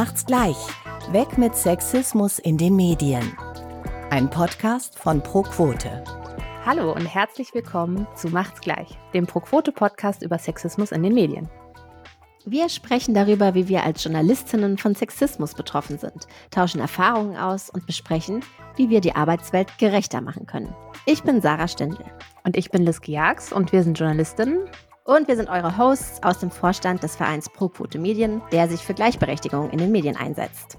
Macht's gleich. Weg mit Sexismus in den Medien. Ein Podcast von ProQuote. Hallo und herzlich willkommen zu Macht's gleich, dem ProQuote-Podcast über Sexismus in den Medien. Wir sprechen darüber, wie wir als Journalistinnen von Sexismus betroffen sind, tauschen Erfahrungen aus und besprechen, wie wir die Arbeitswelt gerechter machen können. Ich bin Sarah Stendel. Und ich bin Liske Jags und wir sind Journalistinnen. Und wir sind eure Hosts aus dem Vorstand des Vereins ProQuote Medien, der sich für Gleichberechtigung in den Medien einsetzt.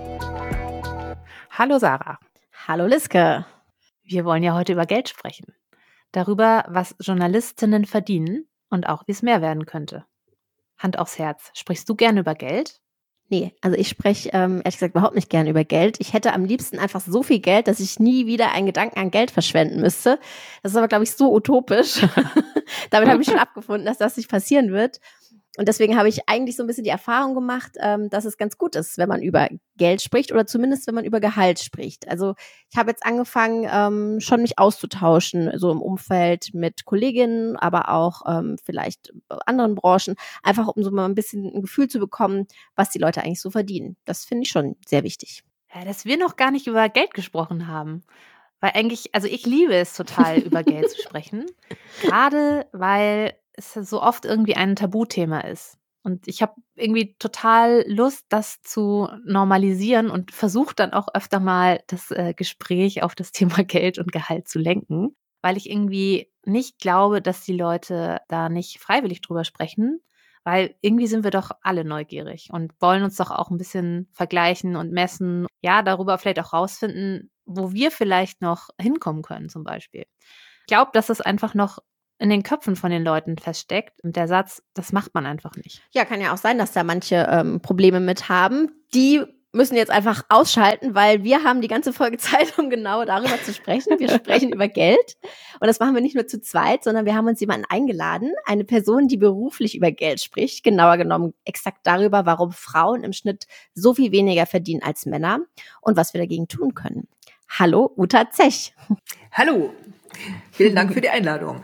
Hallo Sarah. Hallo Liske. Wir wollen ja heute über Geld sprechen. Darüber, was Journalistinnen verdienen und auch, wie es mehr werden könnte. Hand aufs Herz. Sprichst du gerne über Geld? Nee, also ich spreche ehrlich gesagt überhaupt nicht gerne über Geld. Ich hätte am liebsten einfach so viel Geld, dass ich nie wieder einen Gedanken an Geld verschwenden müsste. Das ist aber, glaube ich, so utopisch. Damit habe ich schon abgefunden, dass das nicht passieren wird. Und deswegen habe ich eigentlich so ein bisschen die Erfahrung gemacht, dass es ganz gut ist, wenn man über Geld spricht oder zumindest, wenn man über Gehalt spricht. Also ich habe jetzt angefangen, schon mich auszutauschen, so im Umfeld mit Kolleginnen, aber auch vielleicht anderen Branchen, einfach um so mal ein bisschen ein Gefühl zu bekommen, was die Leute eigentlich so verdienen. Das finde ich schon sehr wichtig. Ja, dass wir noch gar nicht über Geld gesprochen haben. Weil eigentlich, also ich liebe es total, über Geld zu sprechen. Gerade weil es so oft irgendwie ein Tabuthema ist. Und ich habe irgendwie total Lust, das zu normalisieren und versuche dann auch öfter mal das Gespräch auf das Thema Geld und Gehalt zu lenken, weil ich irgendwie nicht glaube, dass die Leute da nicht freiwillig drüber sprechen, weil irgendwie sind wir doch alle neugierig und wollen uns doch auch ein bisschen vergleichen und messen, ja, darüber vielleicht auch rausfinden, wo wir vielleicht noch hinkommen können zum Beispiel. Ich glaube, dass es einfach noch in den Köpfen von den Leuten feststeckt und der Satz, das macht man einfach nicht. Ja, kann ja auch sein, dass da manche Probleme mit haben. Die müssen jetzt einfach ausschalten, weil wir haben die ganze Folge Zeit, um genau darüber zu sprechen. Wir sprechen über Geld und das machen wir nicht nur zu zweit, sondern wir haben uns jemanden eingeladen, eine Person, die beruflich über Geld spricht, genauer genommen exakt darüber, warum Frauen im Schnitt so viel weniger verdienen als Männer und was wir dagegen tun können. Hallo, Uta Zech. Hallo, vielen Dank für die Einladung.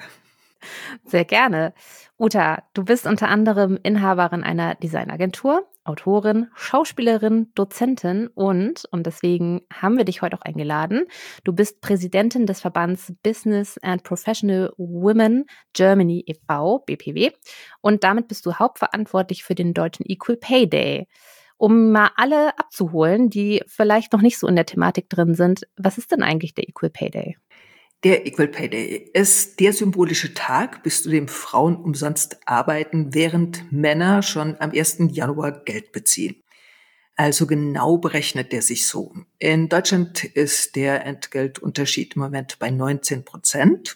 Sehr gerne. Uta, du bist unter anderem Inhaberin einer Designagentur, Autorin, Schauspielerin, Dozentin und deswegen haben wir dich heute auch eingeladen, du bist Präsidentin des Verbands Business and Professional Women Germany e.V., BPW, und damit bist du hauptverantwortlich für den deutschen Equal Pay Day. Um mal alle abzuholen, die vielleicht noch nicht so in der Thematik drin sind, was ist denn eigentlich der Equal Pay Day? Der Equal Pay Day ist der symbolische Tag, bis zu dem Frauen umsonst arbeiten, während Männer schon am 1. Januar Geld beziehen. Also genau berechnet der sich so. In Deutschland ist der Entgeltunterschied im Moment bei 19%.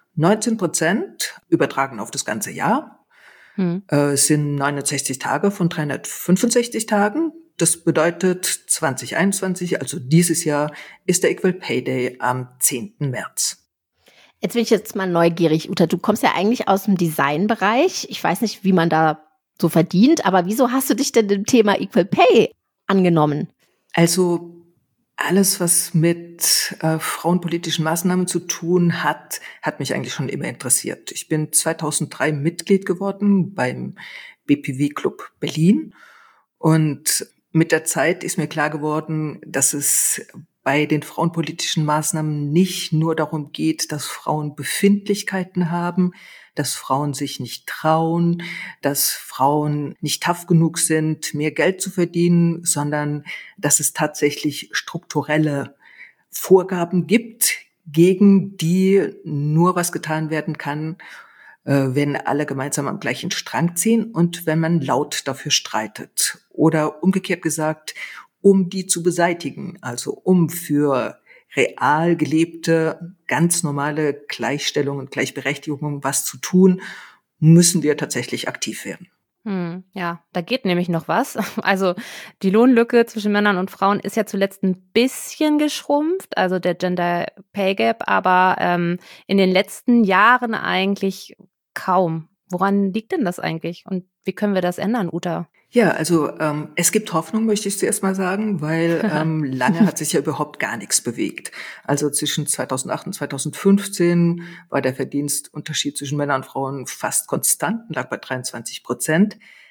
19% übertragen auf das ganze Jahr sind 69 Tage von 365 Tagen. Das bedeutet 2021, also dieses Jahr, ist der Equal Pay Day am 10. März. Jetzt bin ich jetzt mal neugierig, Uta. Du kommst ja eigentlich aus dem Designbereich. Ich weiß nicht, wie man da so verdient, aber wieso hast du dich denn dem Thema Equal Pay angenommen? Also alles, was mit frauenpolitischen Maßnahmen zu tun hat, hat mich eigentlich schon immer interessiert. Ich bin 2003 Mitglied geworden beim BPW Club Berlin und mit der Zeit ist mir klar geworden, dass es bei den frauenpolitischen Maßnahmen nicht nur darum geht, dass Frauen Befindlichkeiten haben, dass Frauen sich nicht trauen, dass Frauen nicht tough genug sind, mehr Geld zu verdienen, sondern dass es tatsächlich strukturelle Vorgaben gibt, gegen die nur was getan werden kann, wenn alle gemeinsam am gleichen Strang ziehen und wenn man laut dafür streitet. Oder umgekehrt gesagt, um die zu beseitigen, also um für real gelebte, ganz normale Gleichstellung und Gleichberechtigung was zu tun, müssen wir tatsächlich aktiv werden. Ja, da geht nämlich noch was. Also die Lohnlücke zwischen Männern und Frauen ist ja zuletzt ein bisschen geschrumpft, also der Gender Pay Gap, aber in den letzten Jahren eigentlich kaum. Woran liegt denn das eigentlich und wie können wir das ändern, Uta? Ja, also es gibt Hoffnung, möchte ich zuerst mal sagen, weil lange hat sich ja überhaupt gar nichts bewegt. Also zwischen 2008 und 2015 war der Verdienstunterschied zwischen Männern und Frauen fast konstant, lag bei 23%.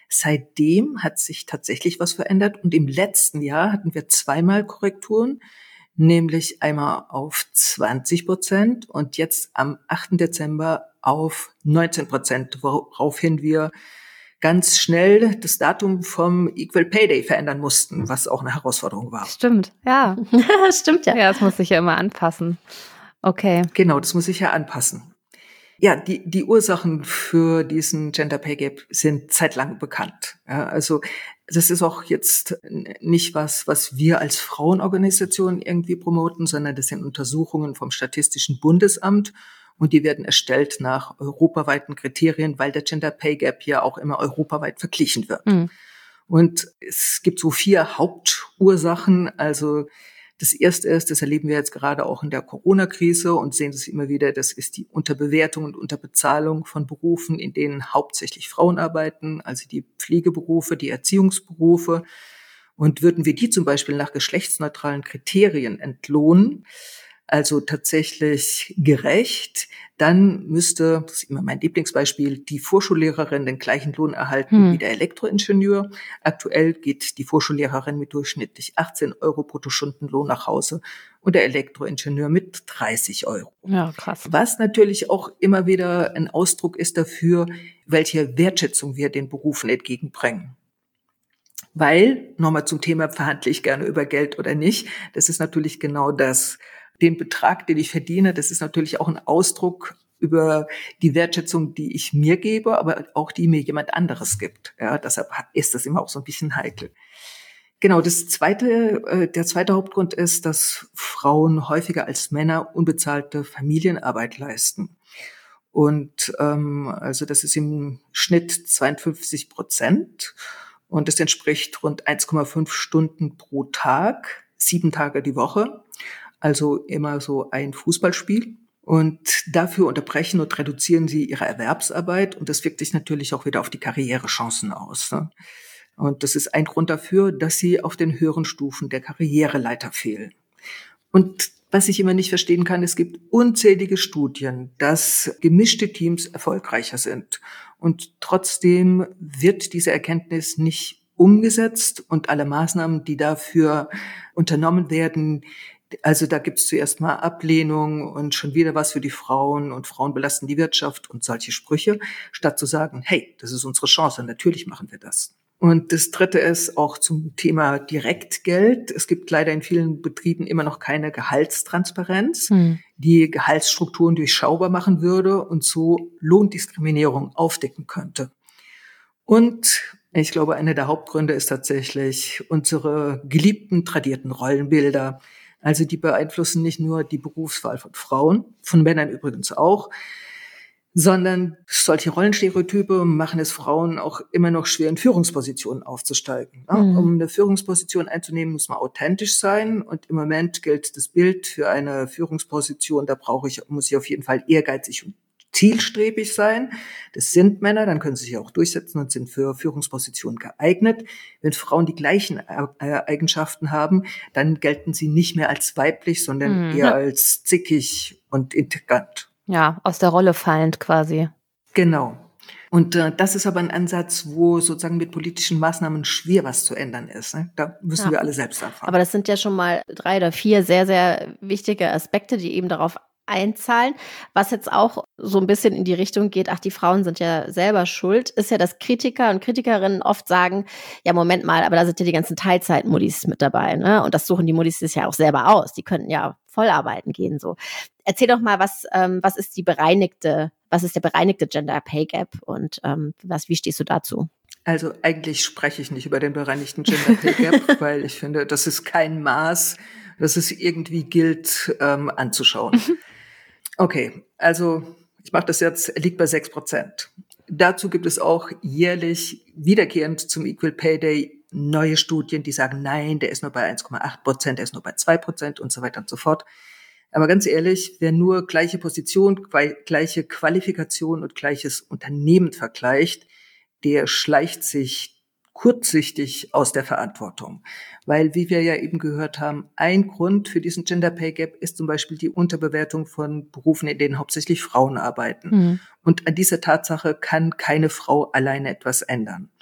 Seitdem hat sich tatsächlich was verändert und im letzten Jahr hatten wir zweimal Korrekturen, nämlich einmal auf 20% und jetzt am 8. Dezember auf 19%, woraufhin wir ganz schnell das Datum vom Equal Pay Day verändern mussten, was auch eine Herausforderung war. Stimmt, ja. Stimmt ja. Ja, das muss sich ja immer anpassen. Okay. Genau, das muss sich ja anpassen. Ja, die Ursachen für diesen Gender Pay Gap sind zeitlang bekannt. Ja, also das ist auch jetzt nicht was wir als Frauenorganisation irgendwie promoten, sondern das sind Untersuchungen vom Statistischen Bundesamt und die werden erstellt nach europaweiten Kriterien, weil der Gender Pay Gap ja auch immer europaweit verglichen wird. Mhm. Und es gibt so 4 Hauptursachen, also das erste ist, das erleben wir jetzt gerade auch in der Corona-Krise und sehen das immer wieder, das ist die Unterbewertung und Unterbezahlung von Berufen, in denen hauptsächlich Frauen arbeiten, also die Pflegeberufe, die Erziehungsberufe. Und würden wir die zum Beispiel nach geschlechtsneutralen Kriterien entlohnen, also tatsächlich gerecht, dann müsste, das ist immer mein Lieblingsbeispiel, die Vorschullehrerin den gleichen Lohn erhalten wie der Elektroingenieur. Aktuell geht die Vorschullehrerin mit durchschnittlich 18 € Bruttostundenlohn nach Hause und der Elektroingenieur mit 30 €. Ja, krass. Was natürlich auch immer wieder ein Ausdruck ist dafür, welche Wertschätzung wir den Berufen entgegenbringen. Weil, nochmal zum Thema, verhandle ich gerne über Geld oder nicht, das ist natürlich genau das. Den Betrag, den ich verdiene, das ist natürlich auch ein Ausdruck über die Wertschätzung, die ich mir gebe, aber auch die mir jemand anderes gibt. Ja, deshalb ist das immer auch so ein bisschen heikel. Genau, der zweite Hauptgrund ist, dass Frauen häufiger als Männer unbezahlte Familienarbeit leisten. Und also das ist im Schnitt 52%. Und das entspricht rund 1,5 Stunden pro Tag, 7 Tage die Woche. Also immer so ein Fußballspiel. Und dafür unterbrechen und reduzieren sie ihre Erwerbsarbeit. Und das wirkt sich natürlich auch wieder auf die Karrierechancen aus. Ne? Und das ist ein Grund dafür, dass sie auf den höheren Stufen der Karriereleiter fehlen. Und was ich immer nicht verstehen kann, es gibt unzählige Studien, dass gemischte Teams erfolgreicher sind. Und trotzdem wird diese Erkenntnis nicht umgesetzt und alle Maßnahmen, die dafür unternommen werden, also da gibt's zuerst mal Ablehnung und schon wieder was für die Frauen und Frauen belasten die Wirtschaft und solche Sprüche, statt zu sagen, hey, das ist unsere Chance, natürlich machen wir das. Und das Dritte ist auch zum Thema Direktgeld. Es gibt leider in vielen Betrieben immer noch keine Gehaltstransparenz, die Gehaltsstrukturen durchschaubar machen würde und so Lohndiskriminierung aufdecken könnte. Und ich glaube, einer der Hauptgründe ist tatsächlich unsere geliebten, tradierten Rollenbilder. Also die beeinflussen nicht nur die Berufswahl von Frauen, von Männern übrigens auch, sondern solche Rollenstereotype machen es Frauen auch immer noch schwer, in Führungspositionen aufzusteigen. Um eine Führungsposition einzunehmen, muss man authentisch sein. Und im Moment gilt das Bild für eine Führungsposition, da muss ich auf jeden Fall ehrgeizig und zielstrebig sein. Das sind Männer, dann können sie sich auch durchsetzen und sind für Führungspositionen geeignet. Wenn Frauen die gleichen Eigenschaften haben, dann gelten sie nicht mehr als weiblich, sondern eher als zickig und intrigant. Ja, aus der Rolle fallend quasi. Genau. Und das ist aber ein Ansatz, wo sozusagen mit politischen Maßnahmen schwer was zu ändern ist. Ne? Da müssen wir alle selbst anfangen. Aber das sind ja schon mal 3 oder 4 sehr, sehr wichtige Aspekte, die eben darauf einzahlen. Was jetzt auch so ein bisschen in die Richtung geht, ach, die Frauen sind ja selber schuld, ist ja, dass Kritiker und Kritikerinnen oft sagen, ja, Moment mal, aber da sind ja die ganzen Teilzeit-Muddis mit dabei, ne? Und das suchen die Muddis sich ja auch selber aus. Die könnten ja voll arbeiten gehen, so. Erzähl doch mal, was ist der bereinigte Gender Pay Gap und wie stehst du dazu? Also eigentlich spreche ich nicht über den bereinigten Gender Pay Gap, weil ich finde, das ist kein Maß, das es irgendwie gilt anzuschauen. Okay, also ich mache das jetzt, liegt bei 6%. Dazu gibt es auch jährlich wiederkehrend zum Equal Pay Day neue Studien, die sagen, nein, der ist nur bei 1,8%, der ist nur bei 2% und so weiter und so fort. Aber ganz ehrlich, wer nur gleiche Position, gleiche Qualifikation und gleiches Unternehmen vergleicht, der schleicht sich kurzsichtig aus der Verantwortung. Weil, wie wir ja eben gehört haben, ein Grund für diesen Gender Pay Gap ist zum Beispiel die Unterbewertung von Berufen, in denen hauptsächlich Frauen arbeiten. Und an dieser Tatsache kann keine Frau alleine etwas ändern.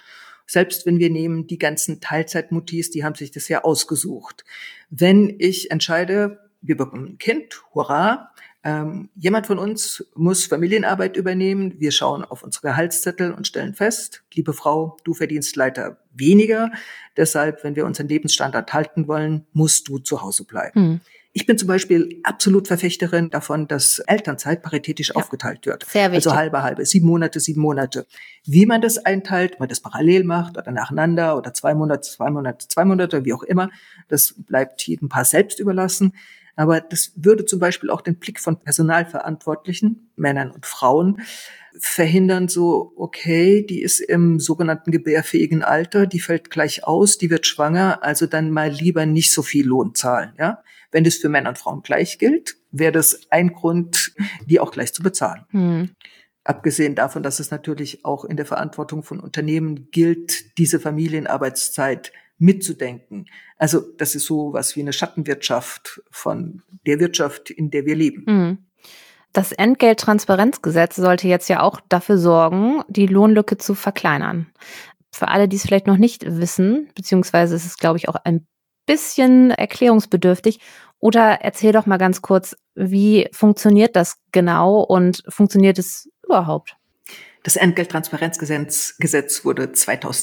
Selbst wenn wir nehmen, die ganzen Teilzeitmuttis, die haben sich das ja ausgesucht. Wenn ich entscheide, wir bekommen ein Kind, hurra, jemand von uns muss Familienarbeit übernehmen. Wir schauen auf unsere Gehaltszettel und stellen fest, liebe Frau, du verdienst leider weniger. Deshalb, wenn wir unseren Lebensstandard halten wollen, musst du zu Hause bleiben. Ich bin zum Beispiel absolut Verfechterin davon, dass Elternzeit paritätisch aufgeteilt wird. Sehr wichtig. Also halbe, 7 Monate. Wie man das einteilt, ob man das parallel macht oder nacheinander oder 2 Monate, wie auch immer, das bleibt jedem Paar selbst überlassen. Aber das würde zum Beispiel auch den Blick von Personalverantwortlichen, Männern und Frauen, verhindern, so, okay, die ist im sogenannten gebärfähigen Alter, die fällt gleich aus, die wird schwanger, also dann mal lieber nicht so viel Lohn zahlen, ja. Wenn das für Männer und Frauen gleich gilt, wäre das ein Grund, die auch gleich zu bezahlen. Abgesehen davon, dass es natürlich auch in der Verantwortung von Unternehmen gilt, diese Familienarbeitszeit mitzudenken. Also das ist so was wie eine Schattenwirtschaft von der Wirtschaft, in der wir leben. Das Entgelttransparenzgesetz sollte jetzt ja auch dafür sorgen, die Lohnlücke zu verkleinern. Für alle, die es vielleicht noch nicht wissen, beziehungsweise ist es, glaube ich, auch ein bisschen erklärungsbedürftig. Oder erzähl doch mal ganz kurz, wie funktioniert das genau und funktioniert es überhaupt? Das Entgelttransparenzgesetz wurde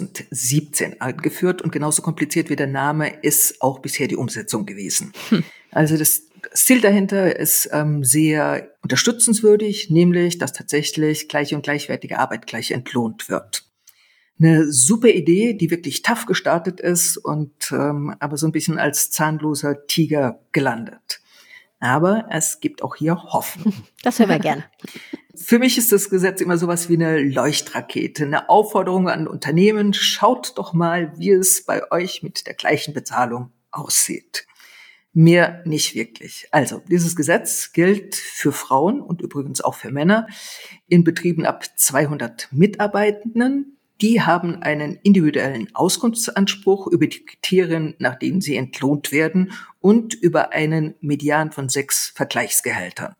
2017 eingeführt und genauso kompliziert wie der Name ist auch bisher die Umsetzung gewesen. Also das Ziel dahinter ist sehr unterstützenswürdig, nämlich, dass tatsächlich gleiche und gleichwertige Arbeit gleich entlohnt wird. Eine super Idee, die wirklich tough gestartet ist und aber so ein bisschen als zahnloser Tiger gelandet. Aber es gibt auch hier Hoffnung. Das hören wir gerne. Für mich ist das Gesetz immer sowas wie eine Leuchtrakete, eine Aufforderung an Unternehmen, schaut doch mal, wie es bei euch mit der gleichen Bezahlung aussieht. Mehr nicht wirklich. Also, dieses Gesetz gilt für Frauen und übrigens auch für Männer in Betrieben ab 200 Mitarbeitenden. Die haben einen individuellen Auskunftsanspruch über die Kriterien, nach denen sie entlohnt werden und über einen Median von 6 Vergleichsgehältern.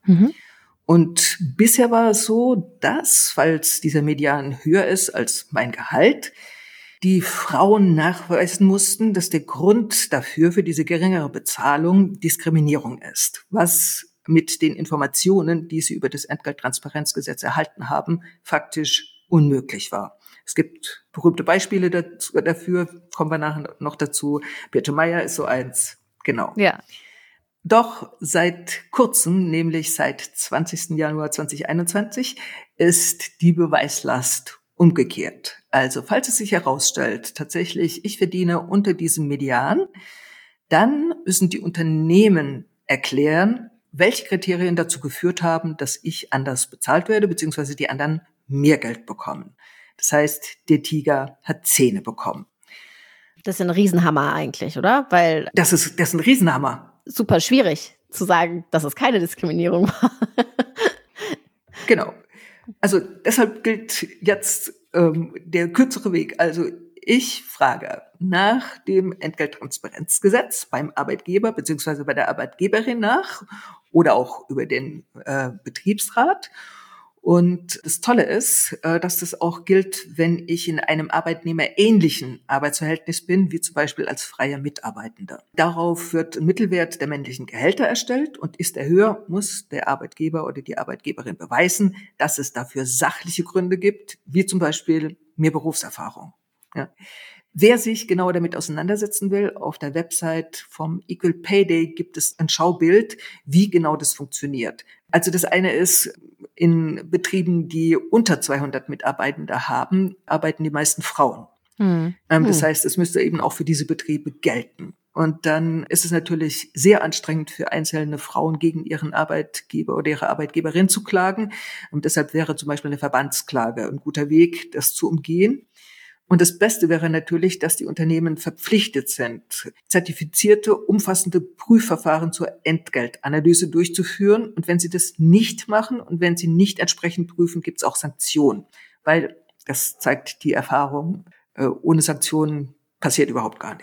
Und bisher war es so, dass, falls dieser Median höher ist als mein Gehalt, die Frauen nachweisen mussten, dass der Grund dafür, für diese geringere Bezahlung, Diskriminierung ist, was mit den Informationen, die sie über das Entgelttransparenzgesetz erhalten haben, faktisch unmöglich war. Es gibt berühmte Beispiele dafür, kommen wir nachher noch dazu. Birte Meyer ist so eins, genau. Ja. Doch seit kurzem, nämlich seit 20. Januar 2021, ist die Beweislast umgekehrt. Also falls es sich herausstellt, tatsächlich, ich verdiene unter diesem Median, dann müssen die Unternehmen erklären, welche Kriterien dazu geführt haben, dass ich anders bezahlt werde, beziehungsweise die anderen mehr Geld bekommen. Das heißt, der Tiger hat Zähne bekommen. Das ist ein Riesenhammer eigentlich, oder? Weil das ist ein Riesenhammer. Super schwierig zu sagen, dass es keine Diskriminierung war. Genau. Also deshalb gilt jetzt der kürzere Weg. Also ich frage nach dem Entgelttransparenzgesetz beim Arbeitgeber beziehungsweise bei der Arbeitgeberin nach oder auch über den Betriebsrat. Und das Tolle ist, dass das auch gilt, wenn ich in einem arbeitnehmerähnlichen Arbeitsverhältnis bin, wie zum Beispiel als freier Mitarbeitender. Darauf wird ein Mittelwert der männlichen Gehälter erstellt und ist er höher, muss der Arbeitgeber oder die Arbeitgeberin beweisen, dass es dafür sachliche Gründe gibt, wie zum Beispiel mehr Berufserfahrung. Ja. Wer sich genauer damit auseinandersetzen will, auf der Website vom Equal Pay Day gibt es ein Schaubild, wie genau das funktioniert. Also das eine ist, in Betrieben, die unter 200 Mitarbeitende haben, arbeiten die meisten Frauen. Das heißt, es müsste eben auch für diese Betriebe gelten. Und dann ist es natürlich sehr anstrengend für einzelne Frauen gegen ihren Arbeitgeber oder ihre Arbeitgeberin zu klagen. Und deshalb wäre zum Beispiel eine Verbandsklage ein guter Weg, das zu umgehen. Und das Beste wäre natürlich, dass die Unternehmen verpflichtet sind, zertifizierte, umfassende Prüfverfahren zur Entgeltanalyse durchzuführen. Und wenn sie das nicht machen und wenn sie nicht entsprechend prüfen, gibt es auch Sanktionen. Weil, das zeigt die Erfahrung, ohne Sanktionen passiert überhaupt gar nichts.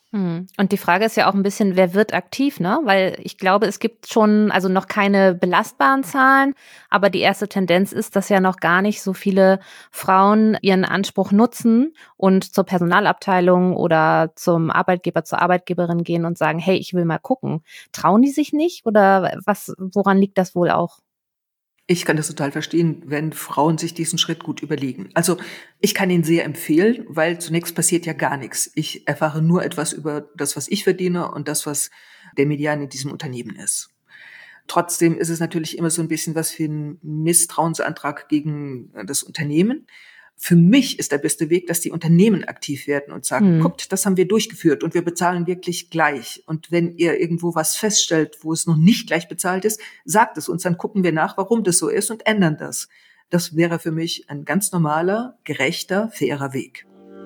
Und die Frage ist ja auch ein bisschen, wer wird aktiv, ne? Weil ich glaube, es gibt schon, also noch keine belastbaren Zahlen, aber die erste Tendenz ist, dass ja noch gar nicht so viele Frauen ihren Anspruch nutzen und zur Personalabteilung oder zum Arbeitgeber, zur Arbeitgeberin gehen und sagen, hey, ich will mal gucken. Trauen die sich nicht oder woran liegt das wohl auch? Ich kann das total verstehen, wenn Frauen sich diesen Schritt gut überlegen. Also ich kann ihn sehr empfehlen, weil zunächst passiert ja gar nichts. Ich erfahre nur etwas über das, was ich verdiene und das, was der Median in diesem Unternehmen ist. Trotzdem ist es natürlich immer so ein bisschen was für ein Misstrauensantrag gegen das Unternehmen. Für mich ist der beste Weg, dass die Unternehmen aktiv werden und sagen, guckt, das haben wir durchgeführt und wir bezahlen wirklich gleich. Und wenn ihr irgendwo was feststellt, wo es noch nicht gleich bezahlt ist, sagt es uns, dann gucken wir nach, warum das so ist und ändern das. Das wäre für mich ein ganz normaler, gerechter, fairer Weg.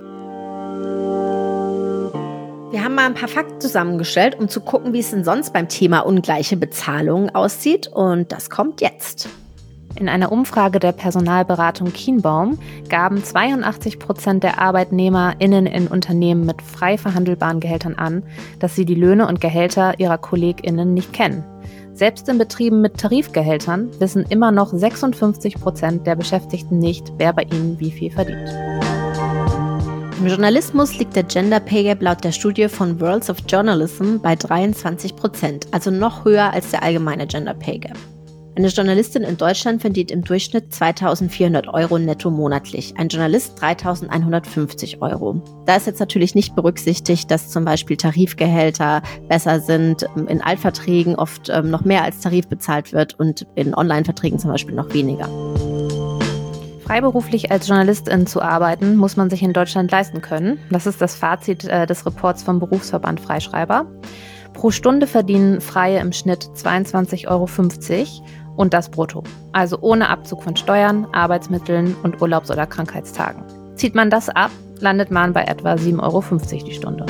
Wir haben mal ein paar Fakten zusammengestellt, um zu gucken, wie es denn sonst beim Thema ungleiche Bezahlung aussieht. Und das kommt jetzt. In einer Umfrage der Personalberatung Kienbaum gaben 82% der ArbeitnehmerInnen in Unternehmen mit frei verhandelbaren Gehältern an, dass sie die Löhne und Gehälter ihrer KollegInnen nicht kennen. Selbst in Betrieben mit Tarifgehältern wissen immer noch 56% der Beschäftigten nicht, wer bei ihnen wie viel verdient. Im Journalismus liegt der Gender Pay Gap laut der Studie von Worlds of Journalism bei 23%, also noch höher als der allgemeine Gender Pay Gap. Eine Journalistin in Deutschland verdient im Durchschnitt 2.400 € netto monatlich, ein Journalist 3.150 €. Da ist jetzt natürlich nicht berücksichtigt, dass zum Beispiel Tarifgehälter besser sind, in Altverträgen oft noch mehr als Tarif bezahlt wird und in Online-Verträgen zum Beispiel noch weniger. Freiberuflich als Journalistin zu arbeiten, muss man sich in Deutschland leisten können. Das ist das Fazit des Reports vom Berufsverband Freischreiber. Pro Stunde verdienen Freie im Schnitt 22,50 € und das brutto. Also ohne Abzug von Steuern, Arbeitsmitteln und Urlaubs- oder Krankheitstagen. Zieht man das ab, landet man bei etwa 7,50 € die Stunde.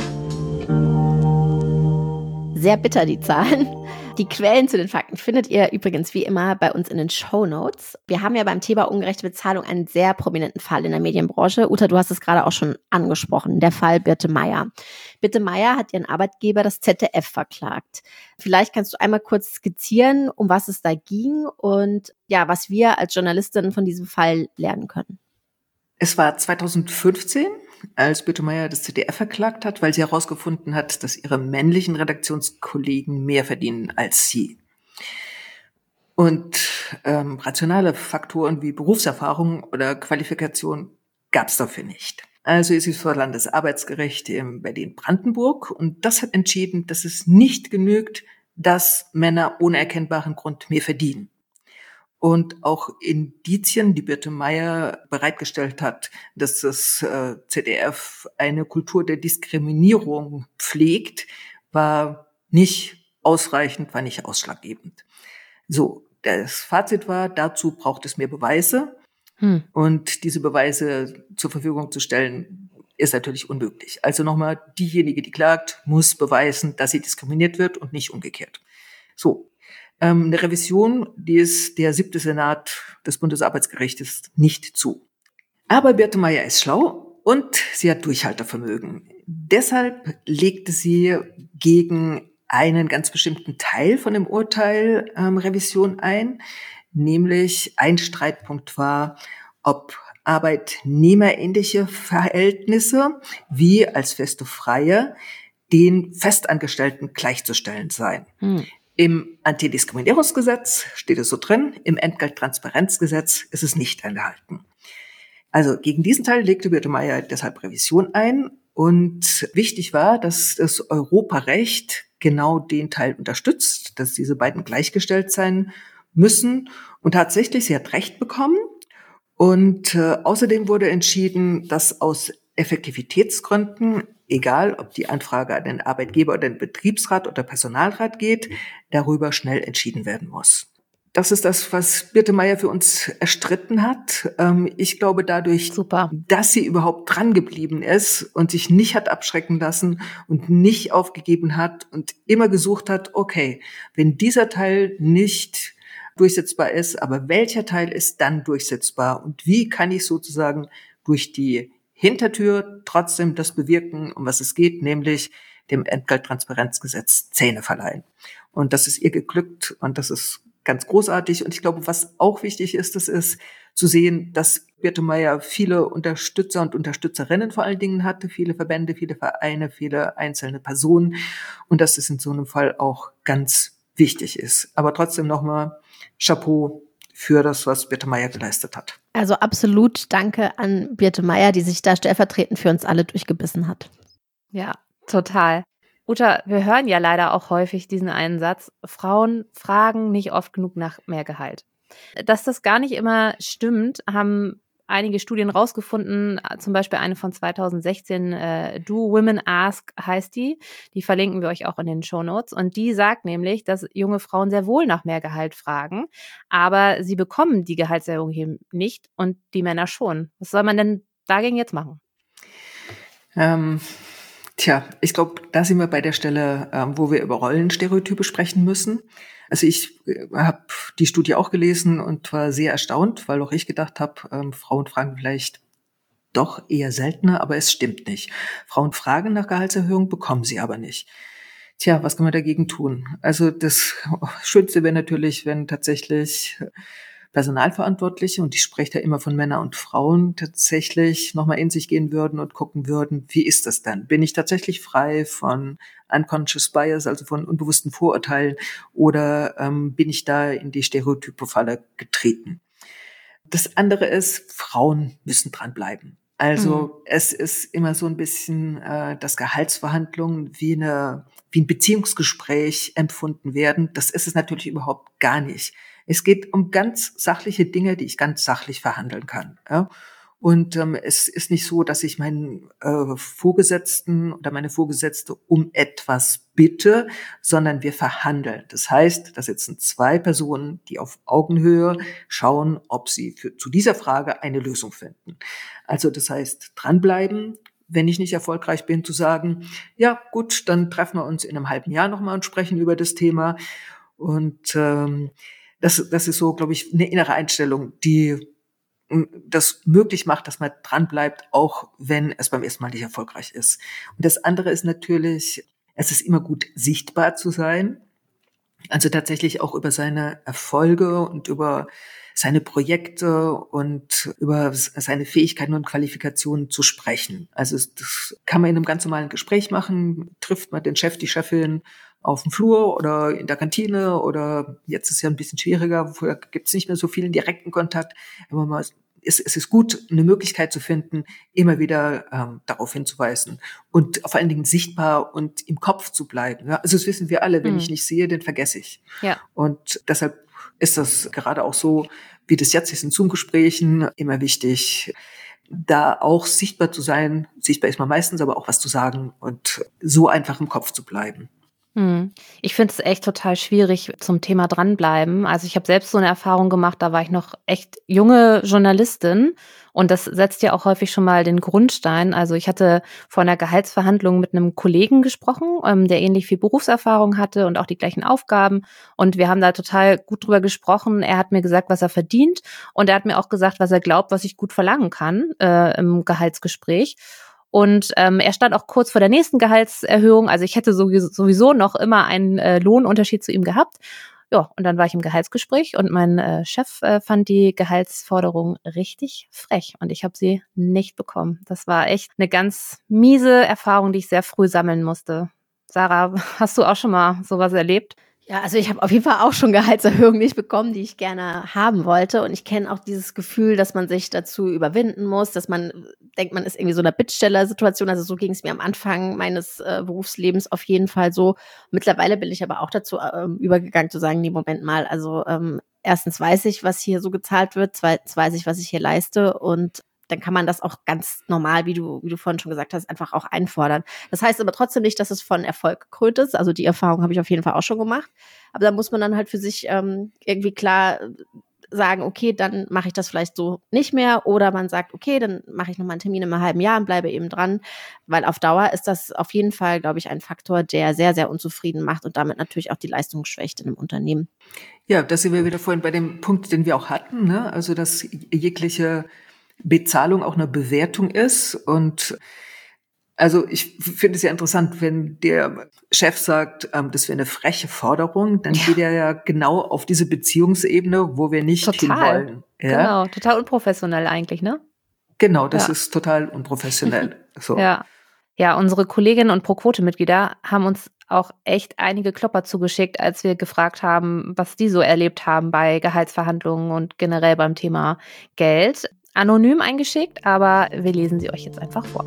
Sehr bitter, die Zahlen. Die Quellen zu den Fakten findet ihr übrigens wie immer bei uns in den Shownotes. Wir haben ja beim Thema ungerechte Bezahlung einen sehr prominenten Fall in der Medienbranche. Uta, du hast es gerade auch schon angesprochen, der Fall Birte Meyer. Birte Meyer hat ihren Arbeitgeber, das ZDF, verklagt. Vielleicht kannst du einmal kurz skizzieren, um was es da ging und ja, was wir als Journalistinnen von diesem Fall lernen können. Es war 2015, als Birte Meyer das ZDF verklagt hat, weil sie herausgefunden hat, dass ihre männlichen Redaktionskollegen mehr verdienen als sie. Und rationale Faktoren wie Berufserfahrung oder Qualifikation gab es dafür nicht. Also ist sie vor Landesarbeitsgericht in Berlin-Brandenburg und das hat entschieden, dass es nicht genügt, dass Männer ohne erkennbaren Grund mehr verdienen. Und auch Indizien, die Birte Meyer bereitgestellt hat, dass das ZDF eine Kultur der Diskriminierung pflegt, war nicht ausreichend, war nicht ausschlaggebend. So, das Fazit war, dazu braucht es mehr Beweise. Und diese Beweise zur Verfügung zu stellen, ist natürlich unmöglich. Also nochmal, diejenige, die klagt, muss beweisen, dass sie diskriminiert wird und nicht umgekehrt. So. Eine Revision, die ist der 7. Senat des Bundesarbeitsgerichtes nicht zu. Aber Birte Meyer ist schlau und sie hat Durchhaltevermögen. Deshalb legte sie gegen einen ganz bestimmten Teil von dem Urteil Revision ein. Nämlich ein Streitpunkt war, ob arbeitnehmerähnliche Verhältnisse wie als feste Freie den Festangestellten gleichzustellen seien. Im Antidiskriminierungsgesetz steht es so drin, im Entgelttransparenzgesetz ist es nicht enthalten. Also gegen diesen Teil legte Birte Meyer deshalb Revision ein und wichtig war, dass das Europarecht genau den Teil unterstützt, dass diese beiden gleichgestellt sein müssen und tatsächlich, sie hat Recht bekommen und außerdem wurde entschieden, dass aus Effektivitätsgründen, egal ob die Anfrage an den Arbeitgeber oder den Betriebsrat oder Personalrat geht, darüber schnell entschieden werden muss. Das ist das, was Birte Meyer für uns erstritten hat. Ich glaube dadurch, dass sie überhaupt dran geblieben ist und sich nicht hat abschrecken lassen und nicht aufgegeben hat und immer gesucht hat, okay, wenn dieser Teil nicht durchsetzbar ist, aber welcher Teil ist dann durchsetzbar und wie kann ich sozusagen durch die Hintertür trotzdem das bewirken, um was es geht, nämlich, dem Entgelttransparenzgesetz Zähne verleihen. Und das ist ihr geglückt und das ist ganz großartig. Und ich glaube, was auch wichtig ist, das ist zu sehen, dass Birte Meyer viele Unterstützer und Unterstützerinnen vor allen Dingen hatte, viele Verbände, viele Vereine, viele einzelne Personen und dass es in so einem Fall auch ganz wichtig ist. Aber trotzdem nochmal Chapeau für das, was Birte Meyer geleistet hat. Also absolut danke an Birte Meyer, die sich da stellvertretend für uns alle durchgebissen hat. Ja, total. Uta, wir hören ja leider auch häufig diesen einen Satz, Frauen fragen nicht oft genug nach mehr Gehalt. Dass das gar nicht immer stimmt, haben einige Studien rausgefunden, zum Beispiel eine von 2016, Do Women Ask heißt die verlinken wir euch auch in den Shownotes und die sagt nämlich, dass junge Frauen sehr wohl nach mehr Gehalt fragen, aber sie bekommen die Gehaltserhöhung hier nicht und die Männer schon. Was soll man denn dagegen jetzt machen? Ich glaube, da sind wir bei der Stelle, wo wir über Rollenstereotype sprechen müssen. Also ich habe die Studie auch gelesen und war sehr erstaunt, weil auch ich gedacht habe, Frauen fragen vielleicht doch eher seltener, aber es stimmt nicht. Frauen fragen nach Gehaltserhöhung, bekommen sie aber nicht. Was kann man dagegen tun? Also das Schönste wäre natürlich, wenn tatsächlich Personalverantwortliche, und ich spreche da immer von Männern und Frauen, tatsächlich nochmal in sich gehen würden und gucken würden, wie ist das denn? Bin ich tatsächlich frei von unconscious bias, also von unbewussten Vorurteilen, oder bin ich da in die Stereotype-Falle getreten? Das andere ist, Frauen müssen dranbleiben. Also es ist immer so ein bisschen, dass Gehaltsverhandlungen wie ein Beziehungsgespräch empfunden werden. Das ist es natürlich überhaupt gar nicht. Es geht um ganz sachliche Dinge, die ich ganz sachlich verhandeln kann. Ja? Und es ist nicht so, dass ich meinen Vorgesetzten oder meine Vorgesetzte um etwas bitte, sondern wir verhandeln. Das heißt, da sitzen zwei Personen, die auf Augenhöhe schauen, ob sie zu dieser Frage eine Lösung finden. Also das heißt, dranbleiben, wenn ich nicht erfolgreich bin, zu sagen, ja gut, dann treffen wir uns in einem halben Jahr nochmal und sprechen über das Thema. Und das ist so, glaube ich, eine innere Einstellung, die das möglich macht, dass man dranbleibt, auch wenn es beim ersten Mal nicht erfolgreich ist. Und das andere ist natürlich, es ist immer gut, sichtbar zu sein. Also tatsächlich auch über seine Erfolge und über seine Projekte und über seine Fähigkeiten und Qualifikationen zu sprechen. Also das kann man in einem ganz normalen Gespräch machen, trifft man den Chef, die Chefin auf dem Flur oder in der Kantine oder jetzt ist es ja ein bisschen schwieriger, vorher gibt es nicht mehr so viel direkten Kontakt. Aber es ist gut, eine Möglichkeit zu finden, immer wieder darauf hinzuweisen und vor allen Dingen sichtbar und im Kopf zu bleiben. Ja? Also das wissen wir alle, wenn ich nicht sehe, den vergesse ich. Ja. Und deshalb ist das gerade auch so, wie das jetzt ist in Zoom-Gesprächen, immer wichtig, da auch sichtbar zu sein. Sichtbar ist man meistens, aber auch was zu sagen und so einfach im Kopf zu bleiben. Ich finde es echt total schwierig zum Thema dranbleiben. Also ich habe selbst so eine Erfahrung gemacht, da war ich noch echt junge Journalistin und das setzt ja auch häufig schon mal den Grundstein. Also ich hatte vor einer Gehaltsverhandlung mit einem Kollegen gesprochen, der ähnlich viel Berufserfahrung hatte und auch die gleichen Aufgaben und wir haben da total gut drüber gesprochen. Er hat mir gesagt, was er verdient und er hat mir auch gesagt, was er glaubt, was ich gut verlangen kann im Gehaltsgespräch. Und er stand auch kurz vor der nächsten Gehaltserhöhung. Also ich hätte sowieso noch immer einen Lohnunterschied zu ihm gehabt. Ja, und dann war ich im Gehaltsgespräch und mein Chef fand die Gehaltsforderung richtig frech und ich habe sie nicht bekommen. Das war echt eine ganz miese Erfahrung, die ich sehr früh sammeln musste. Sarah, hast du auch schon mal sowas erlebt? Ja, also ich habe auf jeden Fall auch schon Gehaltserhöhungen nicht bekommen, die ich gerne haben wollte. Und ich kenne auch dieses Gefühl, dass man sich dazu überwinden muss, dass man denkt, man ist irgendwie so in einer Bittsteller-Situation. Also so ging es mir am Anfang meines Berufslebens auf jeden Fall so. Mittlerweile bin ich aber auch dazu übergegangen zu sagen, nee, Moment mal, also erstens weiß ich, was hier so gezahlt wird, zweitens weiß ich, was ich hier leiste und dann kann man das auch ganz normal, wie du vorhin schon gesagt hast, einfach auch einfordern. Das heißt aber trotzdem nicht, dass es von Erfolg gekrönt ist. Also die Erfahrung habe ich auf jeden Fall auch schon gemacht. Aber da muss man dann halt für sich irgendwie klar sagen, okay, dann mache ich das vielleicht so nicht mehr. Oder man sagt, okay, dann mache ich nochmal einen Termin in einem halben Jahr und bleibe eben dran. Weil auf Dauer ist das auf jeden Fall, glaube ich, ein Faktor, der sehr, sehr unzufrieden macht und damit natürlich auch die Leistung schwächt in einem Unternehmen. Ja, da sind wir wieder vorhin bei dem Punkt, den wir auch hatten, ne? Also dass jegliche Bezahlung auch eine Bewertung ist und Also ich finde es ja interessant, wenn der Chef sagt, das wäre eine freche Forderung, dann geht er ja genau auf diese Beziehungsebene, wo wir nicht hinwollen. Ja? Genau, total unprofessionell eigentlich, ne? Genau, das ist total unprofessionell. So. Ja, unsere Kolleginnen und Pro-Quote-Mitglieder haben uns auch echt einige Klopper zugeschickt, als wir gefragt haben, was die so erlebt haben bei Gehaltsverhandlungen und generell beim Thema Geld. Anonym eingeschickt, aber wir lesen sie euch jetzt einfach vor.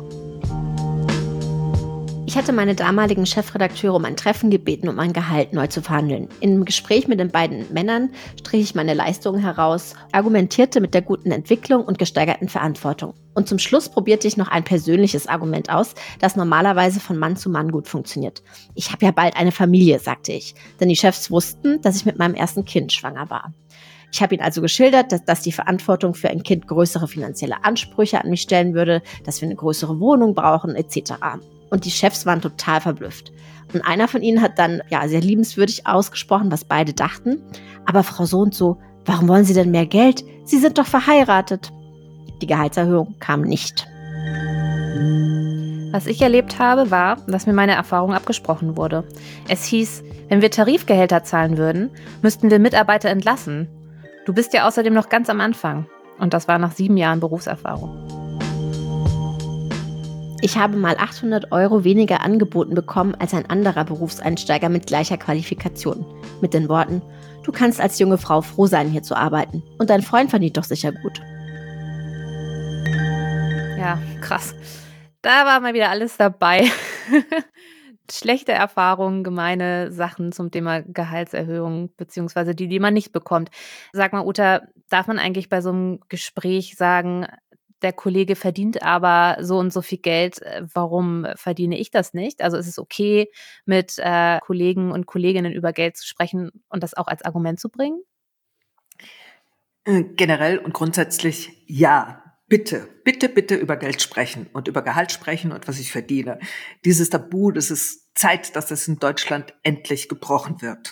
Ich hatte meine damaligen Chefredakteure um ein Treffen gebeten, um mein Gehalt neu zu verhandeln. Im Gespräch mit den beiden Männern strich ich meine Leistungen heraus, argumentierte mit der guten Entwicklung und gesteigerten Verantwortung. Und zum Schluss probierte ich noch ein persönliches Argument aus, das normalerweise von Mann zu Mann gut funktioniert. Ich habe ja bald eine Familie, sagte ich, denn die Chefs wussten, dass ich mit meinem ersten Kind schwanger war. Ich habe ihnen also geschildert, dass die Verantwortung für ein Kind größere finanzielle Ansprüche an mich stellen würde, dass wir eine größere Wohnung brauchen etc. Und die Chefs waren total verblüfft. Und einer von ihnen hat dann sehr liebenswürdig ausgesprochen, was beide dachten. Aber Frau so und so, warum wollen Sie denn mehr Geld? Sie sind doch verheiratet. Die Gehaltserhöhung kam nicht. Was ich erlebt habe, war, dass mir meine Erfahrung abgesprochen wurde. Es hieß, wenn wir Tarifgehälter zahlen würden, müssten wir Mitarbeiter entlassen. Du bist ja außerdem noch ganz am Anfang. Und das war nach 7 Jahren Berufserfahrung. Ich habe mal 800 € weniger angeboten bekommen als ein anderer Berufseinsteiger mit gleicher Qualifikation. Mit den Worten, du kannst als junge Frau froh sein, hier zu arbeiten. Und dein Freund verdient doch sicher gut. Ja, krass. Da war mal wieder alles dabei. Schlechte Erfahrungen, gemeine Sachen zum Thema Gehaltserhöhung, beziehungsweise die man nicht bekommt. Sag mal, Uta, darf man eigentlich bei so einem Gespräch sagen, der Kollege verdient aber so und so viel Geld, warum verdiene ich das nicht? Also ist es okay, mit Kollegen und Kolleginnen über Geld zu sprechen und das auch als Argument zu bringen? Generell und grundsätzlich ja. Bitte, bitte, bitte über Geld sprechen und über Gehalt sprechen und was ich verdiene. Dieses Tabu, das ist Zeit, dass das in Deutschland endlich gebrochen wird.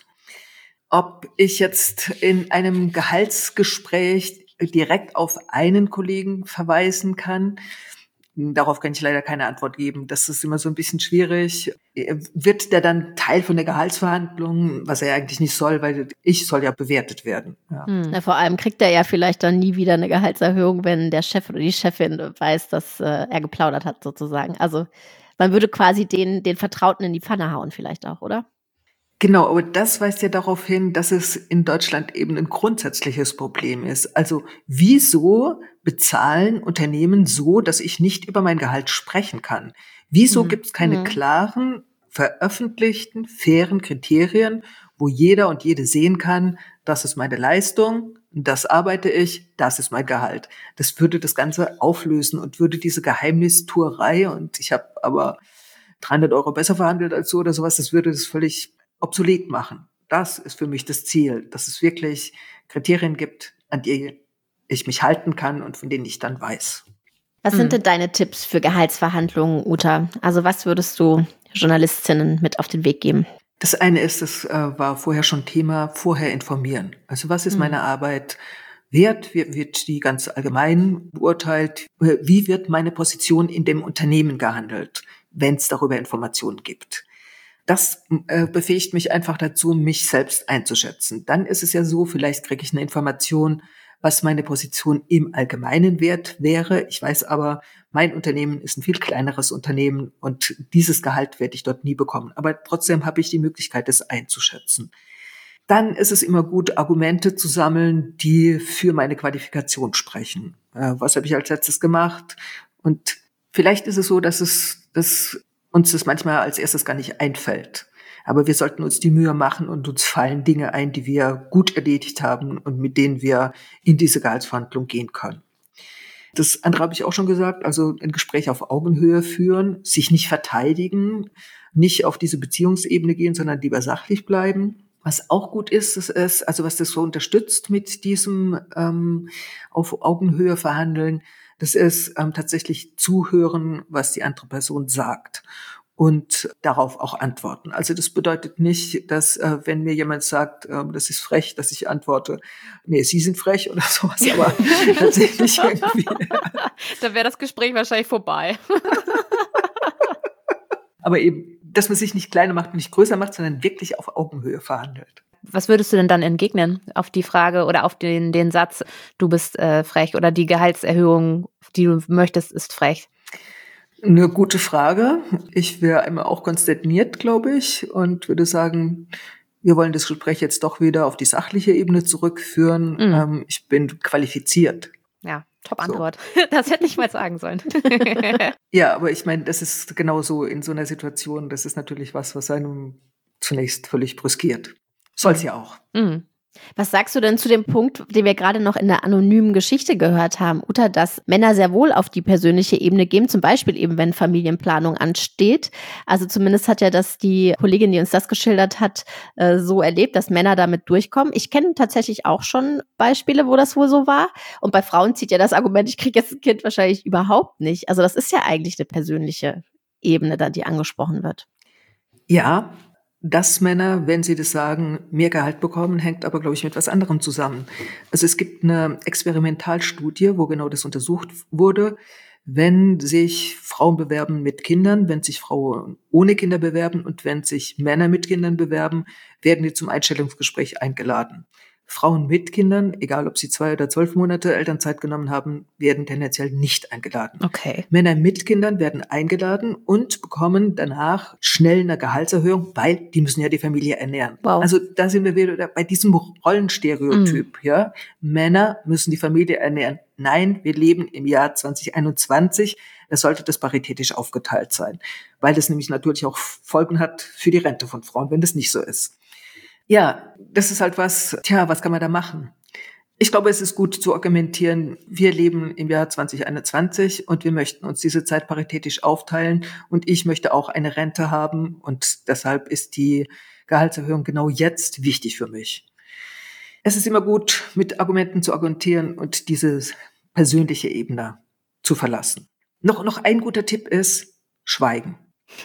Ob ich jetzt in einem Gehaltsgespräch direkt auf einen Kollegen verweisen kann, darauf kann ich leider keine Antwort geben. Das ist immer so ein bisschen schwierig. Wird der dann Teil von der Gehaltsverhandlung, was er eigentlich nicht soll, weil ich soll ja bewertet werden. Ja. Na, vor allem kriegt er ja vielleicht dann nie wieder eine Gehaltserhöhung, wenn der Chef oder die Chefin weiß, dass er geplaudert hat sozusagen. Also man würde quasi den Vertrauten in die Pfanne hauen vielleicht auch, oder? Genau, aber das weist ja darauf hin, dass es in Deutschland eben ein grundsätzliches Problem ist. Also wieso bezahlen Unternehmen so, dass ich nicht über mein Gehalt sprechen kann? Wieso gibt es keine klaren, veröffentlichten, fairen Kriterien, wo jeder und jede sehen kann, das ist meine Leistung, das arbeite ich, das ist mein Gehalt. Das würde das Ganze auflösen und würde diese Geheimnistuerei, und ich habe aber 300 € besser verhandelt als so oder sowas, das würde das völlig obsolet machen. Das ist für mich das Ziel, dass es wirklich Kriterien gibt, an die ich mich halten kann und von denen ich dann weiß. Was sind denn deine Tipps für Gehaltsverhandlungen, Uta? Also was würdest du Journalistinnen mit auf den Weg geben? Das eine ist, das war vorher schon Thema, vorher informieren. Also was ist meine Arbeit wert? Wie wird die ganz allgemein beurteilt? Wie wird meine Position in dem Unternehmen gehandelt, wenn es darüber Informationen gibt? Das befähigt mich einfach dazu, mich selbst einzuschätzen. Dann ist es ja so, vielleicht kriege ich eine Information, was meine Position im Allgemeinen wert wäre. Ich weiß aber, mein Unternehmen ist ein viel kleineres Unternehmen und dieses Gehalt werde ich dort nie bekommen. Aber trotzdem habe ich die Möglichkeit, das einzuschätzen. Dann ist es immer gut, Argumente zu sammeln, die für meine Qualifikation sprechen. Was habe ich als letztes gemacht? Und vielleicht ist es so, dass uns das manchmal als erstes gar nicht einfällt. Aber wir sollten uns die Mühe machen und uns fallen Dinge ein, die wir gut erledigt haben und mit denen wir in diese Gehaltsverhandlung gehen können. Das andere habe ich auch schon gesagt, also ein Gespräch auf Augenhöhe führen, sich nicht verteidigen, nicht auf diese Beziehungsebene gehen, sondern lieber sachlich bleiben. Was auch gut ist, also was das so unterstützt mit diesem auf Augenhöhe verhandeln, das ist tatsächlich zuhören, was die andere Person sagt und darauf auch antworten. Also das bedeutet nicht, dass wenn mir jemand sagt, das ist frech, dass ich antworte, nee, Sie sind frech oder sowas, aber tatsächlich irgendwie. Dann wäre das Gespräch wahrscheinlich vorbei. Aber eben, dass man sich nicht kleiner macht und nicht größer macht, sondern wirklich auf Augenhöhe verhandelt. Was würdest du denn dann entgegnen auf die Frage oder auf den Satz, du bist frech oder die Gehaltserhöhung, die du möchtest, ist frech? Eine gute Frage. Ich wäre einmal auch konsterniert, glaube ich, und würde sagen, wir wollen das Gespräch jetzt doch wieder auf die sachliche Ebene zurückführen. Ich bin qualifiziert. Ja, Top-Antwort. So. Das hätte ich mal sagen sollen. Ja, aber ich meine, das ist genauso in so einer Situation, das ist natürlich was einem zunächst völlig brüskiert. Soll's ja auch. Was sagst du denn zu dem Punkt, den wir gerade noch in der anonymen Geschichte gehört haben, Uta, dass Männer sehr wohl auf die persönliche Ebene gehen, zum Beispiel eben, wenn Familienplanung ansteht? Also zumindest hat ja das die Kollegin, die uns das geschildert hat, so erlebt, dass Männer damit durchkommen. Ich kenne tatsächlich auch schon Beispiele, wo das wohl so war. Und bei Frauen zieht ja das Argument, ich kriege jetzt ein Kind, wahrscheinlich überhaupt nicht. Also das ist ja eigentlich eine persönliche Ebene, da die angesprochen wird. Ja, dass Männer, wenn sie das sagen, mehr Gehalt bekommen, hängt aber, glaube ich, mit was anderem zusammen. Also es gibt eine Experimentalstudie, wo genau das untersucht wurde. Wenn sich Frauen bewerben mit Kindern, wenn sich Frauen ohne Kinder bewerben und wenn sich Männer mit Kindern bewerben, werden die zum Einstellungsgespräch eingeladen. Frauen mit Kindern, egal ob sie 2 oder 12 Monate Elternzeit genommen haben, werden tendenziell nicht eingeladen. Okay. Männer mit Kindern werden eingeladen und bekommen danach schnell eine Gehaltserhöhung, weil die müssen ja die Familie ernähren. Wow. Also da sind wir wieder bei diesem Rollenstereotyp. Ja, Männer müssen die Familie ernähren. Nein, wir leben im Jahr 2021. Da sollte das paritätisch aufgeteilt sein, weil das nämlich natürlich auch Folgen hat für die Rente von Frauen, wenn das nicht so ist. Ja, das ist halt was kann man da machen? Ich glaube, es ist gut zu argumentieren, wir leben im Jahr 2021 und wir möchten uns diese Zeit paritätisch aufteilen und ich möchte auch eine Rente haben und deshalb ist die Gehaltserhöhung genau jetzt wichtig für mich. Es ist immer gut, mit Argumenten zu argumentieren und diese persönliche Ebene zu verlassen. Noch ein guter Tipp ist, schweigen.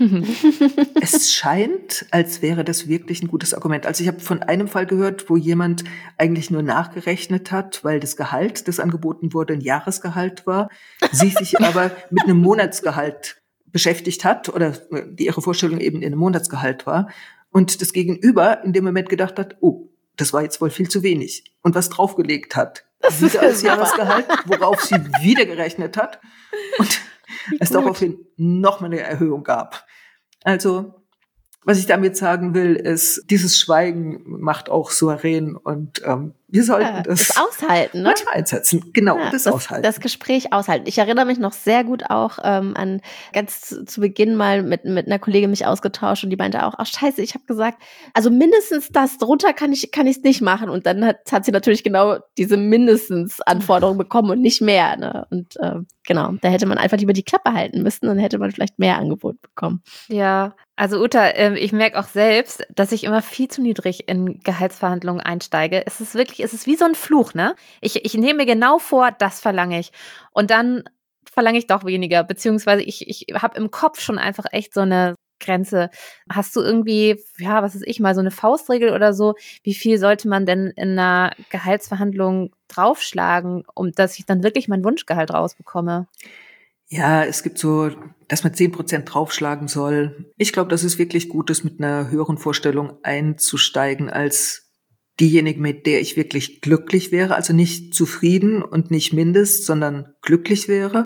Es scheint, als wäre das wirklich ein gutes Argument. Also ich habe von einem Fall gehört, wo jemand eigentlich nur nachgerechnet hat, weil das Gehalt, das angeboten wurde, ein Jahresgehalt war, sie sich aber mit einem Monatsgehalt beschäftigt hat oder ihre Vorstellung eben in einem Monatsgehalt war und das Gegenüber in dem Moment gedacht hat, oh, das war jetzt wohl viel zu wenig und was draufgelegt hat. Wieder als Jahresgehalt, worauf sie wieder gerechnet hat und es daraufhin noch mal eine Erhöhung gab. Also, was ich damit sagen will, ist, dieses Schweigen macht auch souverän und wir sollten das aushalten, ne? Manchmal einsetzen. Genau, das aushalten. Das Gespräch aushalten. Ich erinnere mich noch sehr gut auch an ganz zu Beginn mal mit einer Kollegin mich ausgetauscht und die meinte auch, ach scheiße, ich habe gesagt, also mindestens das, drunter kann ich es nicht machen. Und dann hat sie natürlich genau diese mindestens Anforderung bekommen und nicht mehr. Ne? Und genau, da hätte man einfach lieber die Klappe halten müssen, dann hätte man vielleicht mehr Angebot bekommen. Ja, also Uta, ich merke auch selbst, dass ich immer viel zu niedrig in Gehaltsverhandlungen einsteige. Es ist wie so ein Fluch, ne? Ich nehme mir genau vor, das verlange ich. Und dann verlange ich doch weniger, beziehungsweise ich habe im Kopf schon einfach echt so eine Grenze. Hast du irgendwie, ja, was weiß ich, mal so eine Faustregel oder so? Wie viel sollte man denn in einer Gehaltsverhandlung draufschlagen, um dass ich dann wirklich mein Wunschgehalt rausbekomme? Ja, es gibt so, dass man 10% draufschlagen soll. Ich glaube, dass es wirklich gut ist, mit einer höheren Vorstellung einzusteigen als diejenige, mit der ich wirklich glücklich wäre. Also nicht zufrieden und nicht mindest, sondern glücklich wäre.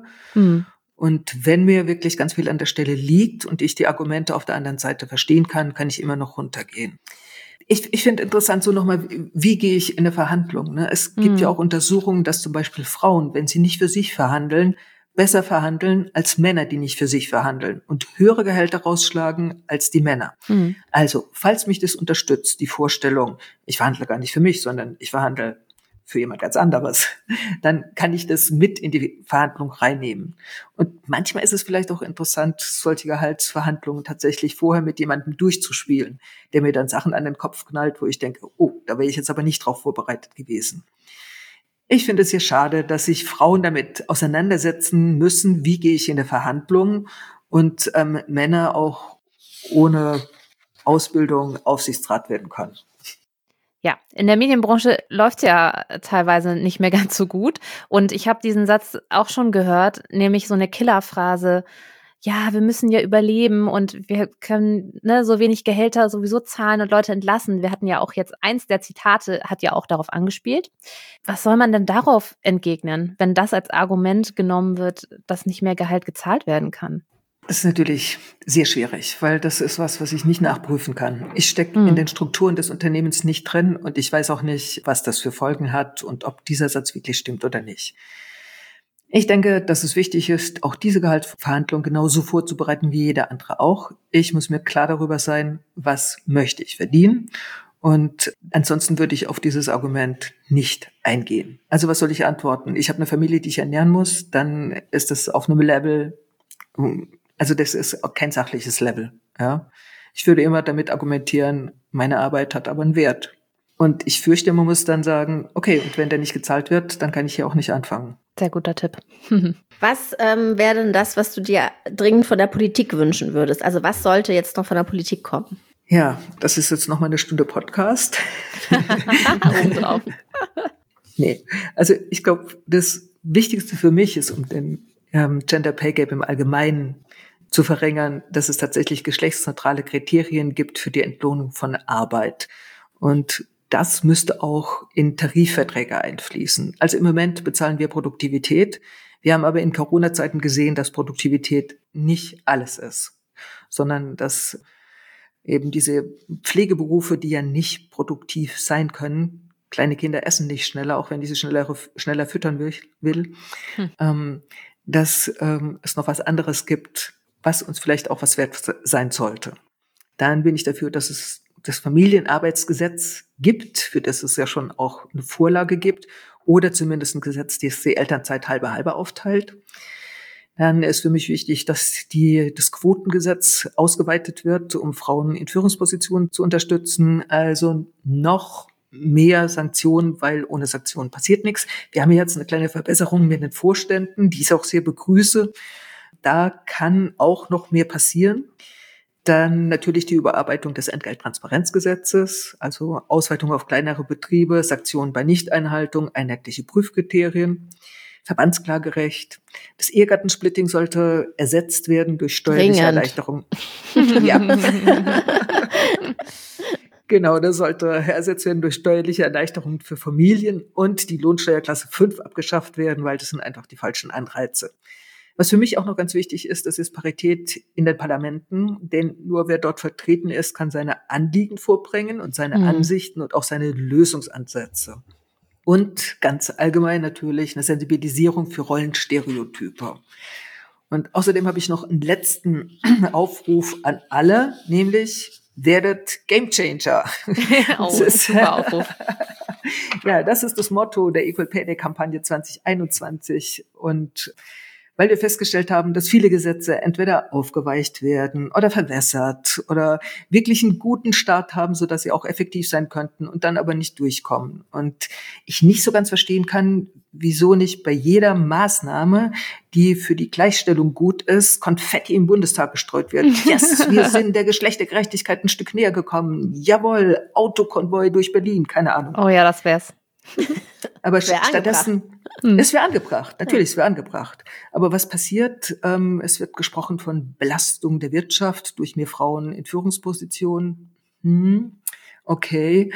Und wenn mir wirklich ganz viel an der Stelle liegt und ich die Argumente auf der anderen Seite verstehen kann, kann ich immer noch runtergehen. Ich finde interessant so nochmal, wie gehe ich in eine Verhandlung? Ne? Es gibt ja auch Untersuchungen, dass zum Beispiel Frauen, wenn sie nicht für sich verhandeln, besser verhandeln als Männer, die nicht für sich verhandeln und höhere Gehälter rausschlagen als die Männer. Also, falls mich das unterstützt, die Vorstellung, ich verhandle gar nicht für mich, sondern ich verhandle für jemand ganz anderes, dann kann ich das mit in die Verhandlung reinnehmen. Und manchmal ist es vielleicht auch interessant, solche Gehaltsverhandlungen tatsächlich vorher mit jemandem durchzuspielen, der mir dann Sachen an den Kopf knallt, wo ich denke, oh, da wäre ich jetzt aber nicht drauf vorbereitet gewesen. Ich finde es hier schade, dass sich Frauen damit auseinandersetzen müssen, wie gehe ich in eine Verhandlung und Männer auch ohne Ausbildung Aufsichtsrat werden können. Ja, in der Medienbranche läuft's ja teilweise nicht mehr ganz so gut. Und ich habe diesen Satz auch schon gehört, nämlich so eine Killerphrase, ja, wir müssen ja überleben und wir können so wenig Gehälter sowieso zahlen und Leute entlassen. Wir hatten ja auch jetzt, eins der Zitate hat ja auch darauf angespielt. Was soll man denn darauf entgegnen, wenn das als Argument genommen wird, dass nicht mehr Gehalt gezahlt werden kann? Das ist natürlich sehr schwierig, weil das ist was ich nicht nachprüfen kann. Ich stecke in den Strukturen des Unternehmens nicht drin und ich weiß auch nicht, was das für Folgen hat und ob dieser Satz wirklich stimmt oder nicht. Ich denke, dass es wichtig ist, auch diese Gehaltsverhandlung genauso vorzubereiten wie jeder andere auch. Ich muss mir klar darüber sein, was möchte ich verdienen. Und ansonsten würde ich auf dieses Argument nicht eingehen. Also was soll ich antworten? Ich habe eine Familie, die ich ernähren muss, dann ist das auf einem Level, also das ist auch kein sachliches Level. Ja? Ich würde immer damit argumentieren, meine Arbeit hat aber einen Wert. Und ich fürchte, man muss dann sagen, okay, und wenn der nicht gezahlt wird, dann kann ich hier auch nicht anfangen. Sehr guter Tipp. Was wäre denn das, was du dir dringend von der Politik wünschen würdest? Also was sollte jetzt noch von der Politik kommen? Ja, das ist jetzt noch mal eine Stunde Podcast. Obendrauf. Nee, also ich glaube, das Wichtigste für mich ist, um den Gender Pay Gap im Allgemeinen zu verringern, dass es tatsächlich geschlechtsneutrale Kriterien gibt für die Entlohnung von Arbeit. Und das müsste auch in Tarifverträge einfließen. Also im Moment bezahlen wir Produktivität. Wir haben aber in Corona-Zeiten gesehen, dass Produktivität nicht alles ist, sondern dass eben diese Pflegeberufe, die ja nicht produktiv sein können, kleine Kinder essen nicht schneller, auch wenn die sie schneller füttern will, dass es noch was anderes gibt, was uns vielleicht auch was wert sein sollte. Dann bin ich dafür, dass es das Familienarbeitsgesetz gibt, für das es ja schon auch eine Vorlage gibt, oder zumindest ein Gesetz, das die Elternzeit halbe aufteilt. Dann ist für mich wichtig, dass das Quotengesetz ausgeweitet wird, um Frauen in Führungspositionen zu unterstützen. Also noch mehr Sanktionen, weil ohne Sanktionen passiert nichts. Wir haben jetzt eine kleine Verbesserung mit den Vorständen, die ich auch sehr begrüße. Da kann auch noch mehr passieren. Dann natürlich die Überarbeitung des Entgelttransparenzgesetzes, also Ausweitung auf kleinere Betriebe, Sanktionen bei Nichteinhaltung, einheitliche Prüfkriterien, Verbandsklagerecht. Das Ehegattensplitting sollte ersetzt werden durch steuerliche Erleichterung. Ja. Genau, das sollte ersetzt werden durch steuerliche Erleichterungen für Familien und die Lohnsteuerklasse 5 abgeschafft werden, weil das sind einfach die falschen Anreize. Was für mich auch noch ganz wichtig ist, das ist Parität in den Parlamenten, denn nur wer dort vertreten ist, kann seine Anliegen vorbringen und seine Ansichten und auch seine Lösungsansätze. Und ganz allgemein natürlich eine Sensibilisierung für Rollenstereotype. Und außerdem habe ich noch einen letzten Aufruf an alle, nämlich werdet Gamechanger. Super Aufruf. Ja, das ist das Motto der Equal Pay Day Kampagne 2021 und weil wir festgestellt haben, dass viele Gesetze entweder aufgeweicht werden oder verwässert oder wirklich einen guten Start haben, sodass sie auch effektiv sein könnten und dann aber nicht durchkommen. Und ich nicht so ganz verstehen kann, wieso nicht bei jeder Maßnahme, die für die Gleichstellung gut ist, Konfetti im Bundestag gestreut wird. Yes, wir sind der Geschlechtergerechtigkeit ein Stück näher gekommen. Jawohl, Autokonvoi durch Berlin, keine Ahnung. Oh ja, das wär's. Aber stattdessen, es wäre angebracht, natürlich, es wäre angebracht. Aber was passiert? Es wird gesprochen von Belastung der Wirtschaft durch mehr Frauen in Führungspositionen. Okay.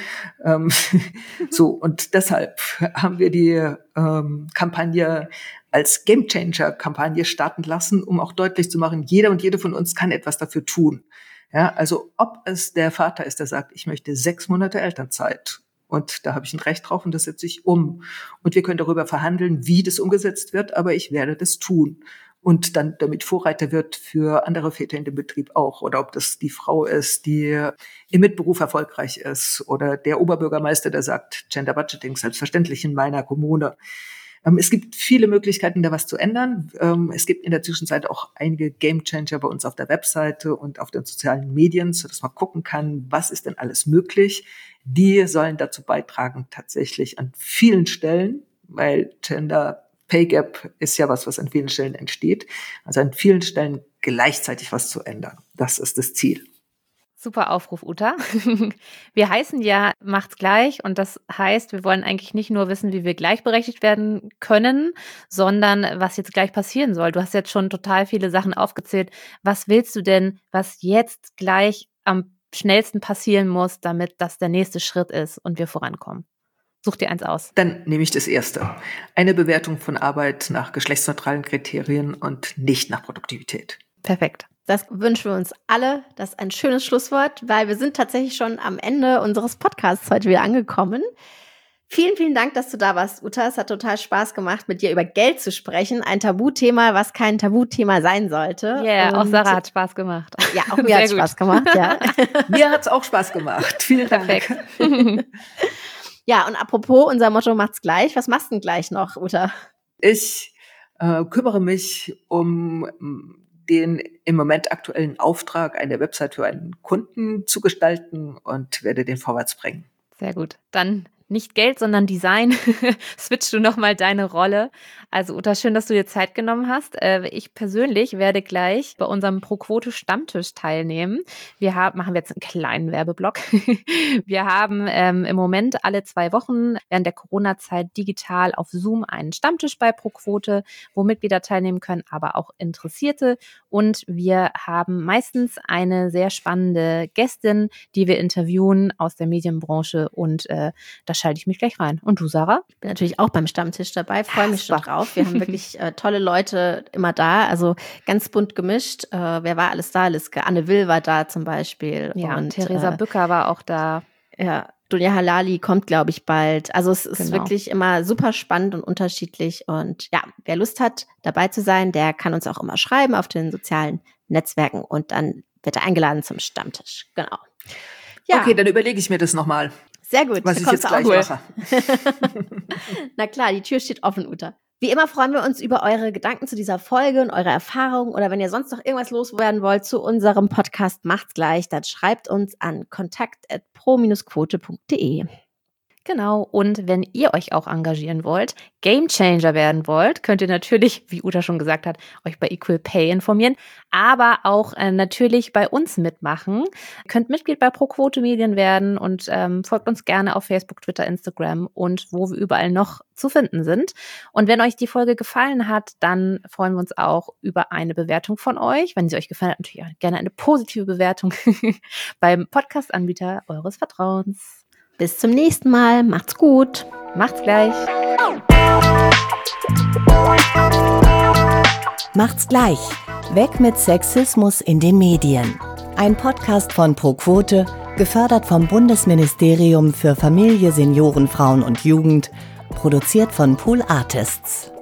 So, und deshalb haben wir die Kampagne als Gamechanger-Kampagne starten lassen, um auch deutlich zu machen, jeder und jede von uns kann etwas dafür tun. Ja, also ob es der Vater ist, der sagt, ich möchte 6 Monate Elternzeit. Und da habe ich ein Recht drauf und das setze ich um. Und wir können darüber verhandeln, wie das umgesetzt wird, aber ich werde das tun. Und dann damit Vorreiter wird für andere Väter in dem Betrieb auch. Oder ob das die Frau ist, die im Mitberuf erfolgreich ist. Oder der Oberbürgermeister, der sagt, Gender Budgeting selbstverständlich in meiner Kommune. Es gibt viele Möglichkeiten, da was zu ändern. Es gibt in der Zwischenzeit auch einige Gamechanger bei uns auf der Webseite und auf den sozialen Medien, sodass man gucken kann, was ist denn alles möglich. Die sollen dazu beitragen, tatsächlich an vielen Stellen, weil Gender Pay Gap ist ja was an vielen Stellen entsteht, also an vielen Stellen gleichzeitig was zu ändern. Das ist das Ziel. Super Aufruf, Uta. Wir heißen ja Macht's gleich und das heißt, wir wollen eigentlich nicht nur wissen, wie wir gleichberechtigt werden können, sondern was jetzt gleich passieren soll. Du hast jetzt schon total viele Sachen aufgezählt. Was willst du denn, was jetzt gleich am schnellsten passieren muss, damit das der nächste Schritt ist und wir vorankommen? Such dir eins aus. Dann nehme ich das erste. Eine Bewertung von Arbeit nach geschlechtsneutralen Kriterien und nicht nach Produktivität. Perfekt. Das wünschen wir uns alle. Das ist ein schönes Schlusswort, weil wir sind tatsächlich schon am Ende unseres Podcasts heute wieder angekommen. Vielen, vielen Dank, dass du da warst, Uta. Es hat total Spaß gemacht, mit dir über Geld zu sprechen. Ein Tabuthema, was kein Tabuthema sein sollte. Ja, auch Sarah hat Spaß gemacht. Ja, auch mir hat Spaß gemacht, ja. Mir hat's auch Spaß gemacht. Vielen Dank. Perfekt. Ja, und apropos, unser Motto macht's gleich. Was machst du denn gleich noch, Uta? Ich kümmere mich um den im Moment aktuellen Auftrag, eine Website für einen Kunden zu gestalten und werde den vorwärts bringen. Sehr gut. Dann nicht Geld, sondern Design. Switchst du nochmal deine Rolle. Also Uta, schön, dass du dir Zeit genommen hast. Ich persönlich werde gleich bei unserem Pro-Quote-Stammtisch teilnehmen. Machen wir jetzt einen kleinen Werbeblock. Wir haben im Moment alle 2 Wochen während der Corona-Zeit digital auf Zoom einen Stammtisch bei Pro-Quote, wo Mitglieder teilnehmen können, aber auch Interessierte. Und wir haben meistens eine sehr spannende Gästin, die wir interviewen aus der Medienbranche und da schalte ich mich gleich rein. Und du, Sarah? Ich bin natürlich auch beim Stammtisch dabei, freue mich schon drauf. Wir haben wirklich tolle Leute immer da, also ganz bunt gemischt. Wer war alles da? Anne Will war da zum Beispiel. Ja, und Theresa Bücker war auch da. Ja, Dunja Halali kommt, glaube ich, bald. Also es ist Genau. wirklich immer super spannend und unterschiedlich. Und ja, wer Lust hat, dabei zu sein, der kann uns auch immer schreiben auf den sozialen Netzwerken und dann wird er eingeladen zum Stammtisch. Genau. Ja. Okay, dann überlege ich mir das nochmal. Sehr gut. Was ich jetzt gleich mache. Na klar, die Tür steht offen, Uta. Wie immer freuen wir uns über eure Gedanken zu dieser Folge und eure Erfahrungen oder wenn ihr sonst noch irgendwas loswerden wollt zu unserem Podcast Macht's gleich, dann schreibt uns an kontakt@pro-quote.de. Genau, und wenn ihr euch auch engagieren wollt, Gamechanger werden wollt, könnt ihr natürlich, wie Uta schon gesagt hat, euch bei Equal Pay informieren, aber auch natürlich bei uns mitmachen. Ihr könnt Mitglied bei Pro-Quote Medien werden und folgt uns gerne auf Facebook, Twitter, Instagram und wo wir überall noch zu finden sind. Und wenn euch die Folge gefallen hat, dann freuen wir uns auch über eine Bewertung von euch. Wenn sie euch gefallen hat, natürlich auch gerne eine positive Bewertung beim Podcast-Anbieter eures Vertrauens. Bis zum nächsten Mal. Macht's gut. Macht's gleich. Macht's gleich. Weg mit Sexismus in den Medien. Ein Podcast von Pro-Quote, gefördert vom Bundesministerium für Familie, Senioren, Frauen und Jugend, produziert von Pool Artists.